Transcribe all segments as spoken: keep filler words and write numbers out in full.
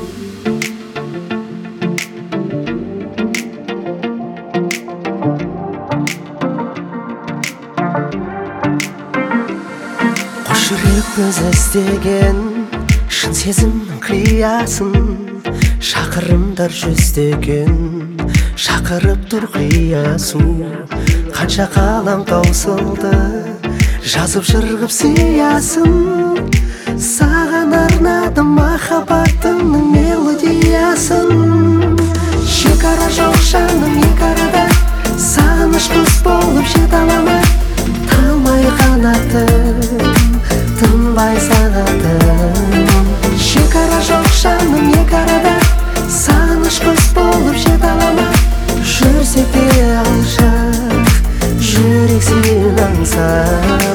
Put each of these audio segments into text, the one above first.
жүрек өзі іздеген шын сезімнің қиясын, шақырымдар жүздеген шақырып тұр қиясу. Қанша қалам таусылды жазып жырғып сиясын, саған арнадым махаббатымның мелодиясын. Шекара жоқ жаным екі арада, сағыныш құс болып жете аламын. Талмай қанатым, тынбай сағатым. Шекара жоқ жаным екі арада, сағыныш құс болып жете аламын. Жүрсек те алшақ, жүрек сені аңсап.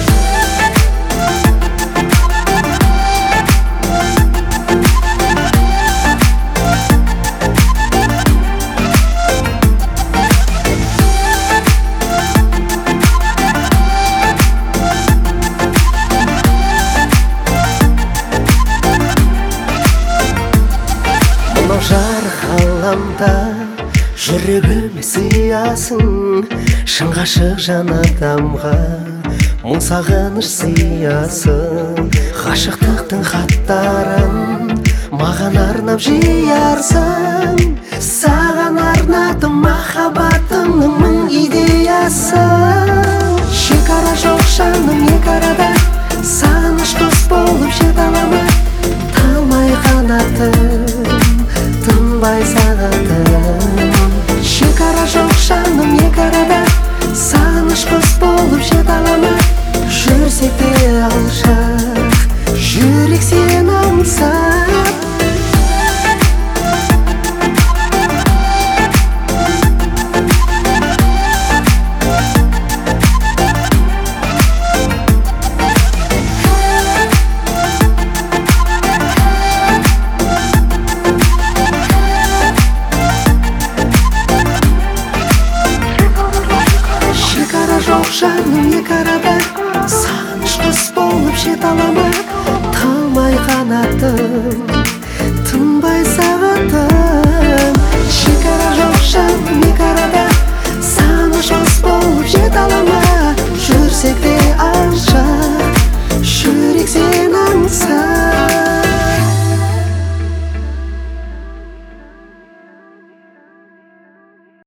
Жарық ғаламда жүрегіме сыясың, шын ғашық жан адамға мұң сағыныш сыясың. Ғашықтықтың хаттарын маған арнап жиярсың, саған арнадым махаббатымның мың идеясын. Шекара жоқ жаным екі арада, сағыныш құс болып жете аламын. Талмай қанатым, тынбай сағатым. Шекара жоқ жаным екі арада, сағыныш құс болып жете аламын. Жүрсек те алшақ, жүрек сені аңсап. Жоқ жаным екі арада, сағыныш құс болып жете аламын. Талмай қанатым, тынбай сағатым. Шекара жоқ жаным екі арада, сағыныш құс болып жете аламын. Жүрсек те